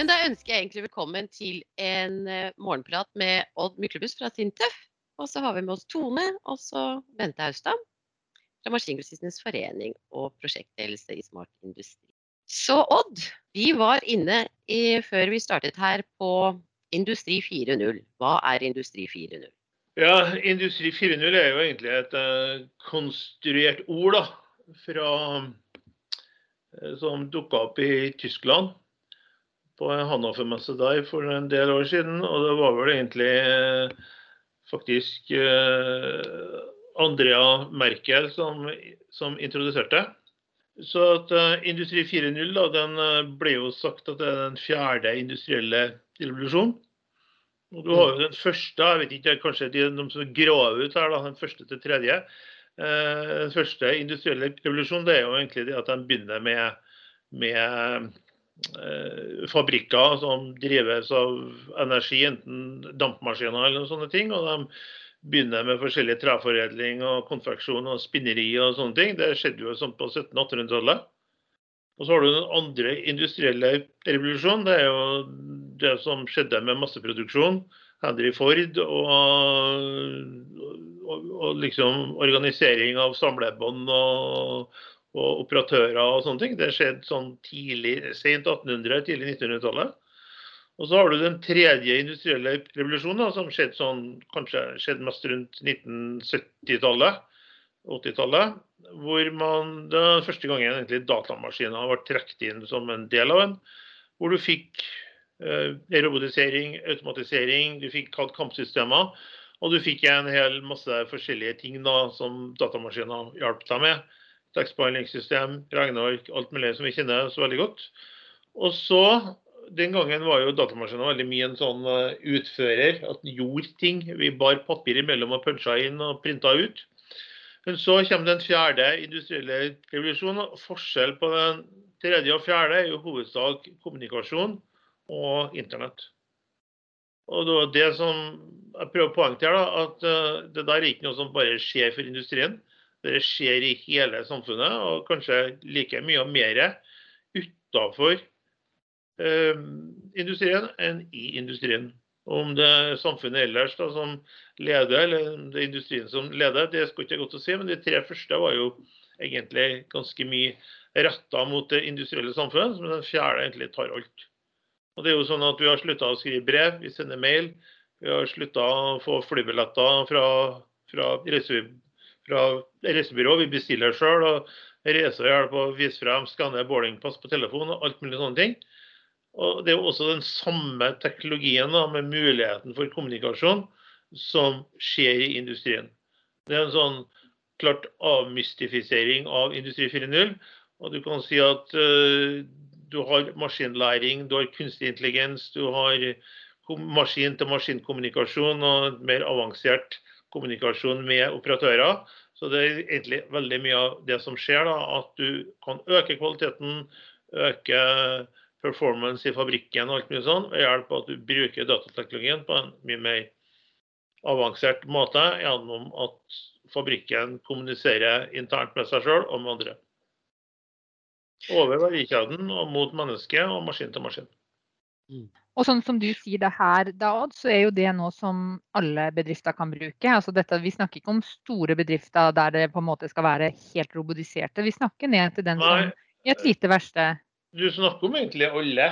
Men da ønsker jeg egentlig velkommen til en morgenprat med Odd Myklebust fra SINTEF. Og så har vi med oss Tone, og så Bente Austad fra Maskingrossistenes Forening og prosjektledelse i Smart Industri. Så Odd, vi var inne før vi startet her på Industri 4.0. Hva er Industri 4.0? Ja, Industri 4.0 er jo egentlig et konstruert ord da, som dukket opp i Tyskland på en Hannover-messe der for en del år siden, og det var vel egentlig faktisk Andrea Merkel som introduserte. Så at Industri 4.0 da, den ble jo sagt at det er den fjerde industrielle revolusjonen. Og du har jo den første, jeg vet ikke, kanskje de som graver ut her da, den første til tredje. Den første industrielle revolusjonen, det er jo egentlig det at de begynner med fabrikker som drives av energi, enten dampmaskiner eller sånne ting, og de begynner med forskjellige treforedling og konfeksjon og spinneri og sånne ting. Det skjedde jo sånn på 1700-1800-tallet. Og så har du den andre industrielle revolusjonen, det er jo det som skjedde med masseproduksjon, Henry Ford og liksom organisering av samlebånd og operatører og sånne ting. Det skjedde sånn sent 1800, tidlig 1900-tallet. Og så har du den tredje industrielle revolusjonen, som kanskje skjedde mest rundt 1970-tallet, 80-tallet, hvor det første gangen egentlig datamaskiner var trukket inn som en del av den, hvor du fikk robotisering, automatisering, du fikk kampsystemer, og du fikk en hel masse forskjellige ting da, som datamaskiner hjalp deg med. Tekstbehandlingssystem, regneark, alt mulig som vi kjenner så veldig godt. Og så, den gangen var jo datamaskiner veldig mye en sånn utfører, at den gjorde ting. Vi bar papir imellom og punchet inn og printet ut. Men så kommer den fjerde industrielle revolusjonen. Forskjell på den tredje og fjerde er jo hovedsak kommunikasjon og internett. Og det var det som jeg prøver å poengtere da, at det der er ikke noe som bare skjer for industrien. Det skjer i hele samfunnet, og kanskje like mye og mer utenfor industrien enn i industrien. Om det er samfunnet ellers da, som leder, eller det er industrien som leder, det skal ikke godt å si, men de tre første var jo egentlig ganske mye rettet mot det industrielle samfunnet, men den fjerde egentlig tar alt. Og det er jo sånn at vi har sluttet å skrive brev, vi sender mail, vi har sluttet å få flybilletter fra reisebyrå, vi bestiller selv, og reiser hjelp og viser frem, skanner boardingpass på telefon og alt mulig sånne ting. Og det er jo også den samme teknologien da, med muligheten for kommunikasjon som skjer i industrien. Det er en sånn klart avmystifisering av Industri 4.0, og du kan si at du har maskinlæring, du har kunstig intelligens, du har maskin-til-maskin-kommunikasjon og mer avansert kommunikasjon med operatører. Så det er egentlig veldig mye av det som skjer da, at du kan øke kvaliteten, øke performance i fabrikken og alt mye sånn, ved hjelp av at du bruker datateknologien på en mye mer avansert måte gjennom at fabrikken kommuniserer internt med seg selv og med andre. Over verdikjeden og mot menneske og maskin til maskin. Og sånn som du sier det her, Odd, så er jo det noe som alle bedrifter kan bruke. Altså dette, vi snakker ikke om store bedrifter der det på en måte skal være helt robotiserte. Vi snakker ned til den som i et lite verksted. Du snakker om egentlig alle,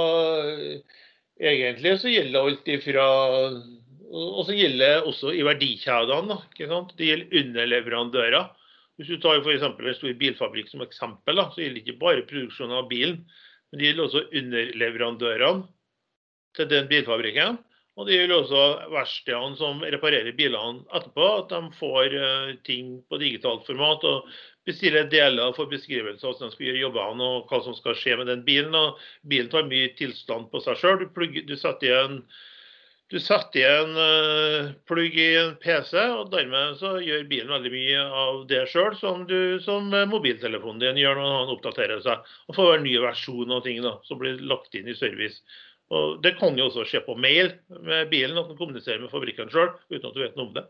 og egentlig så gjelder alt ifra, og så gjelder også i verdikjedene, ikke sant? Det gjelder underleverandører. Hvis du tar for eksempel en stor bilfabrikk som eksempel, så gjelder det ikke bare produksjonen av bilen, men det gjelder også underleverandørene til den bilfabrikken, og det gjelder også verkstedene som reparerer bilene etterpå, at de får ting på digitalt format og bestiller deler for beskrivelse av hvordan de skal gjøre jobbene og hva som skal skje med den bilen. Og bilen tar mye tilstand på seg selv. Du setter i en plugg i en PC, og dermed så gjør bilen veldig mye av det selv, som mobiltelefonen din gjør når han oppdaterer seg, og får en ny versjon av ting da, som blir lagt inn i service. Og det kan jo også skje på mail med bilen, at den kommuniserer med fabrikken selv, uten at du vet noe om det.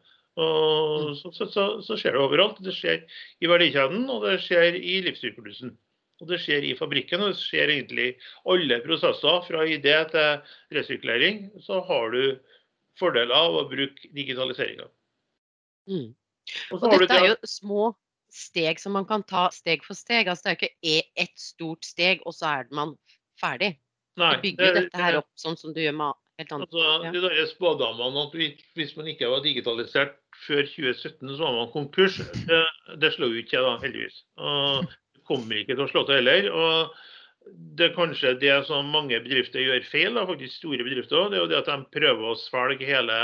Og så skjer det overalt. Det skjer i verdikjeden, og det skjer i livssyklusen. Og det skjer i fabrikken, og det skjer egentlig alle prosesser fra idé til resyklering, så har du fordeler av å bruke digitaliseringen. Mm. Og så Og har du dette det er at jo små steg som man kan ta steg for steg. Altså det er jo ikke ett stort steg, og så er man ferdig. Nei, Du bygger jo dette her opp sånn som du gjør med helt annet. altså, Ja. de der spådommene at hvis man ikke var digitalisert før 2017, så var man konkurs. Det slår jo ikke da, heldigvis. Og det kommer ikke til å slå til heller. Og det er kanskje det som mange bedrifter gjør feil, da, faktisk store bedrifter, det er jo det at de prøver å svelge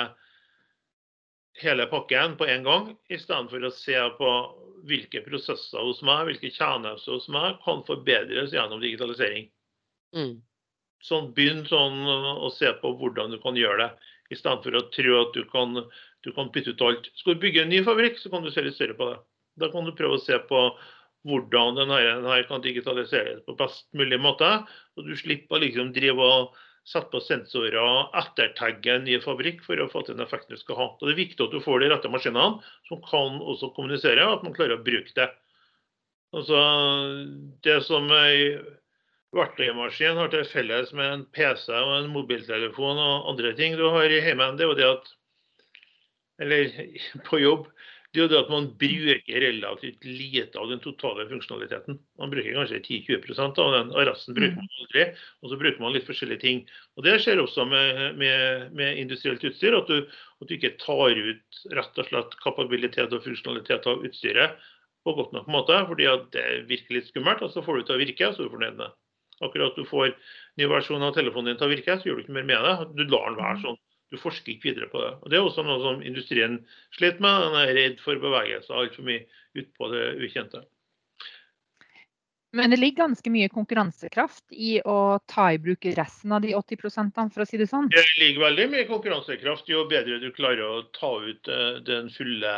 hele pakken på en gang, i stedet for å se på hvilke prosesser hos meg, hvilke tjenester hos meg kan forbedres gjennom digitalisering. Mm. Sånn, begynn sånn å se på hvordan du kan gjøre det, i stedet for å tro at du kan bytte ut alt. Skal du bygge en ny fabrikk, så kan du se litt større på det. Da kan du prøve å se på hvordan denne kan digitaliseres på best mulig måte, og du slipper liksom drive og sette på sensorer og ettertagge en ny fabrikk for å få til den effekten du skal ha. Og det er viktig at du får de rette maskinene som kan også kommunisere, og at man klarer å bruke det. Altså, det som verktøymaskin har til felles med en PC og en mobiltelefon og andre ting du har i heimen, det er jo det at, eller på jobb, det er jo det at man bruker relativt lite av den totale funksjonaliteten. Man bruker kanskje 10-20% av den, og resten bruker man aldri, og så bruker man litt forskjellige ting. Og det skjer også med industrielt utstyr, at du ikke tar ut rett og slett kapabilitet og funksjonalitet av utstyret på godt nok måte, fordi at det virker litt skummelt, og så får du det til å virke, så er du fornøyd med det. Akkurat du får ny versjon av telefonen din til å virke, så gjør du ikke mer med det. Du lar den være sånn. Du forsker ikke videre på det. Og det er også noe som industrien sliter med. Den er redd for bevegelse, alt for mye ut på det ukjente. Men det ligger ganske mye konkurransekraft i å ta i bruk resten av de 80%, for å si det sånn. Det ligger veldig mye konkurransekraft jo bedre du klarer å ta ut den fulle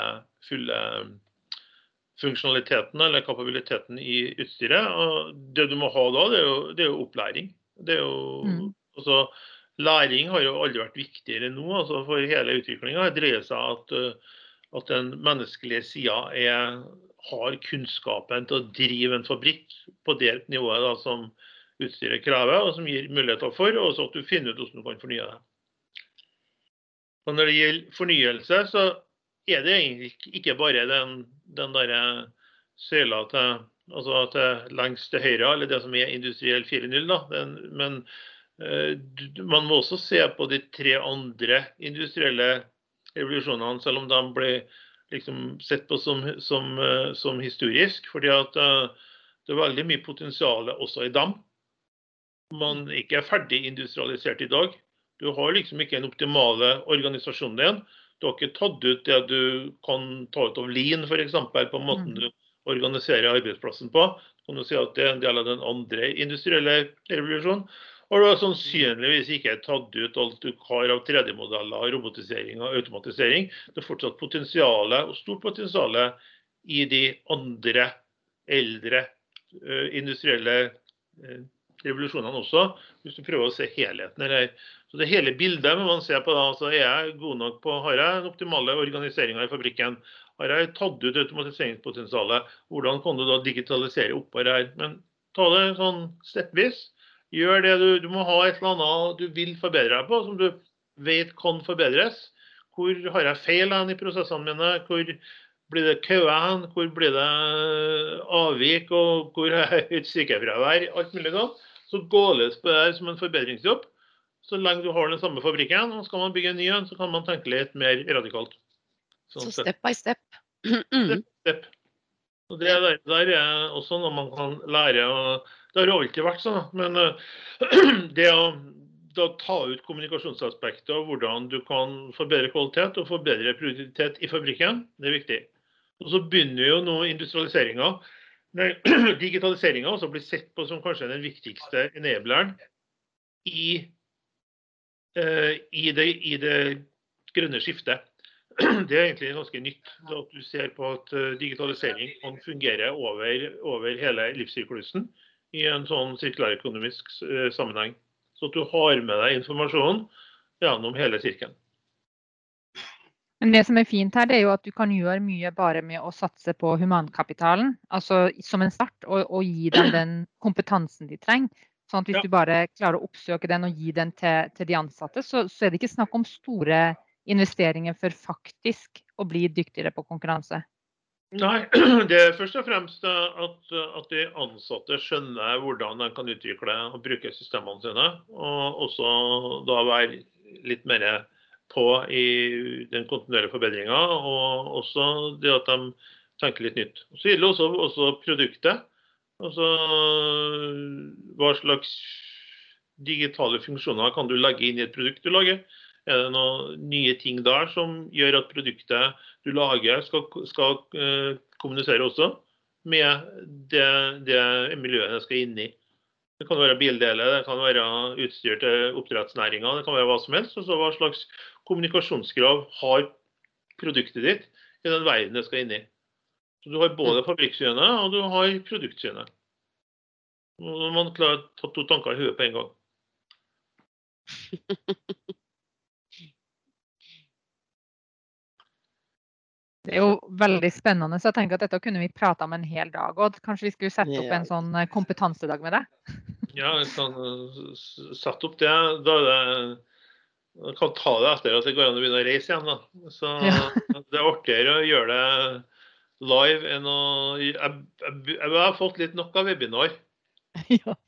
funksjonaliteten eller kapabiliteten i utstyret. Og det du må ha da, det er jo opplæring. Det er jo, altså, læring har jo aldri vært viktigere nå, altså for hele utviklingen. Det dreier seg at den menneskelige siden har kunnskapen til å drive en fabrikk på det nivået da, som utstyret krever, og som gir muligheter for, og så at du finner ut hvordan du kan fornye det. Og når det gjelder fornyelse, så er det egentlig ikke bare den der søyla til lengst til høyre, eller det som er industriell 4.0 da, men man må også se på de 3 andre industrielle revolusjonene, selv om de ble liksom sett på som historisk, fordi at det er veldig mye potensial også i dem. Man ikke er ferdig industrialisert i dag. Du har liksom ikke en optimale organisasjon din. Du har ikke tatt ut det du kan ta ut av lean, for eksempel, på måten du organiserer arbeidsplassen på. Du kan jo si at det er en del av den andre industrielle revolusjonen. Og du har sannsynligvis ikke tatt ut alt du har av 3D-modeller, robotisering og automatisering. Det er fortsatt potensiale, og stort potensiale i de andre eldre industrielle revolusjonene også, hvis du prøver å se helheten her. Så det hele bildet må man se på da, så er jeg god nok på, har jeg en optimale organiseringen i fabrikken? Har jeg tatt ut automatiseringspotensialet? Hvordan kan du da digitalisere oppå her? Men ta det sånn steppvis. Gjør det du må ha et eller annet du vil forbedre deg på, som du vet kan forbedres. Hvor har jeg feil i prosessene mine? Hvor blir det køen? Hvor blir det avvik? Og hvor er høyt sykefravær? Alt mulig sånn. Så gå løs på det som en forbedringsjobb. Så lenge du har den samme fabrikken, og skal man bygge en ny en, så kan man tenke litt mer radikalt. Så step by step. Step. Og det der er også noe man kan lære, og det har jo alltid vært sånn, men det å ta ut kommunikasjonsaspektet og hvordan du kan forbedre kvalitet og forbedre produktivitet i fabrikken, det er viktig. Og så begynner jo nå industrialiseringen, digitaliseringen også blir sett på som kanskje den viktigste enableren i det grønne skiftet. Det er egentlig ganske nytt at du ser på at digitalisering kan fungere over hele livssyklusen i en sånn sirkulærøkonomisk sammenheng. Så at du har med deg informasjonen gjennom hele sirkelen. Men det som fint her, det jo at du kan gjøre mye bare med å satse på humankapitalen, altså som en start, og gi dem den kompetansen de trenger. Sånn at hvis Ja. du bare klarer å oppsøke den og gi den til de ansatte, så det ikke snakk om store investeringer for faktisk å bli dyktigere på konkurranse. Nei, det først og fremst at de ansatte skjønner hvordan de kan utvikle og bruke systemene sine, og også da være litt mer på i den kontinuerlige forbedringen, og også det at de tenker litt nytt. Så gjelder det også produktet, altså hva slags digitale funksjoner kan du legge inn i et produkt du lager. Er det noen nye ting der som gjør at produktet du lager skal kommunisere også med det miljøet det skal inn i? Det kan være bildeler, det kan være utstyr til oppdrettsnæringen, det kan være hva som helst. Og så hva slags kommunikasjonskrav har produktet ditt i den verden det skal inn i? Så du har både fabrikksynet og du har produktsynet. Og man klarer å ta 2 tanker i hodet på en gang. Det jo veldig spennende, så jeg tenker at dette kunne vi prate om en hel dag, og kanskje vi skulle sette opp Ja. en sånn kompetansedag med deg? Ja, jeg kan sette opp det. Jeg kan ta det etter at det går an å begynne å reise igjen. Da. Så Ja. det artigere å gjøre det live enn å... Jeg har fått litt nok av webinar. Ja.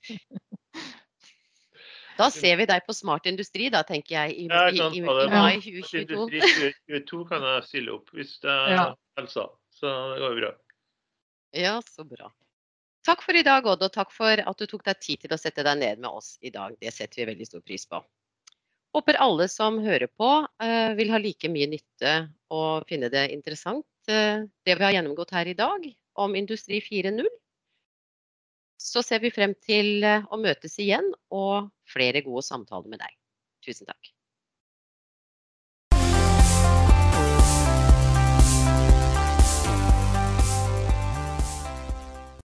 Da ser vi deg på Smart Industri, da, tenker jeg, i Jeg kan ta det. mai Smart 2022. Industri 2022 kan jeg stille opp hvis det Ja. helsa. Så det går bra. Ja, så bra. Takk for i dag, Odd, og takk for at du tok deg tid til å sette deg ned med oss i dag. Det setter vi veldig stor pris på. Håper alle som hører på vil ha like mye nytte og finne det interessant, det vi har gjennomgått her i dag om Industri 4.0. Så ser vi frem til å møtes igjen og flere gode samtaler med deg. Tusen takk.